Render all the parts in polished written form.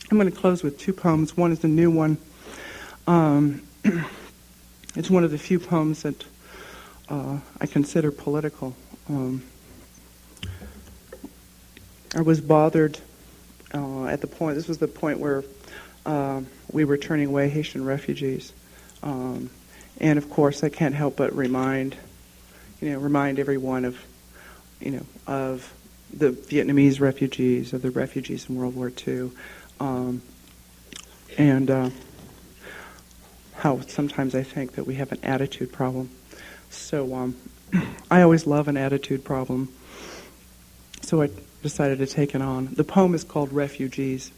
I'm going to close with two poems. One is a new one. It's one of the few poems that I consider political. I was bothered at the point, this was the point where we were turning away Haitian refugees. And of course, I can't help but remind everyone of the Vietnamese refugees, of the refugees in World War II, and how sometimes I think that we have an attitude problem. So I always love an attitude problem. So I decided to take it on. The poem is called Refugees.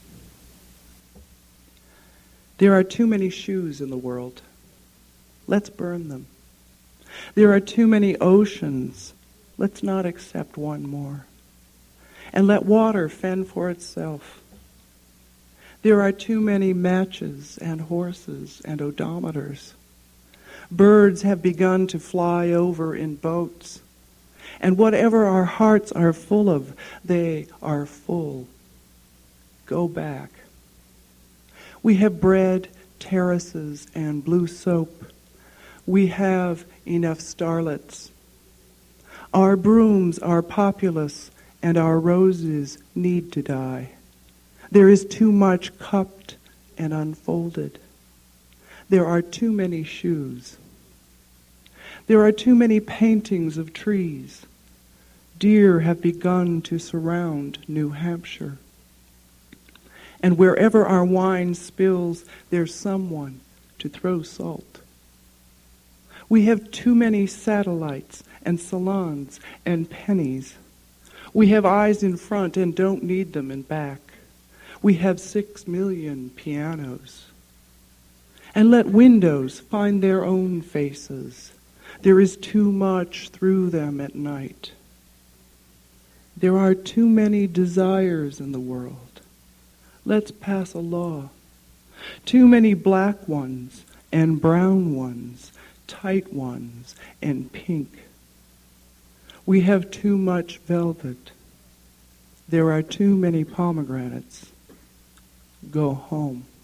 There are too many shoes in the world. Let's burn them. There are too many oceans. Let's not accept one more. And let water fend for itself. There are too many matches and horses and odometers. Birds have begun to fly over in boats. And whatever our hearts are full of, they are full. Go back. We have bread, terraces, and blue soap. We have enough starlets. Our brooms are populous, and our roses need to die. There is too much cupped and unfolded. There are too many shoes. There are too many paintings of trees. Deer have begun to surround New Hampshire. And wherever our wine spills, there's someone to throw salt. We have too many satellites and salons and pennies. We have eyes in front and don't need them in back. We have 6 million pianos. And let windows find their own faces. There is too much through them at night. There are too many desires in the world. Let's pass a law. Too many black ones and brown ones, tight ones and pink. We have too much velvet. There are too many pomegranates. Go home.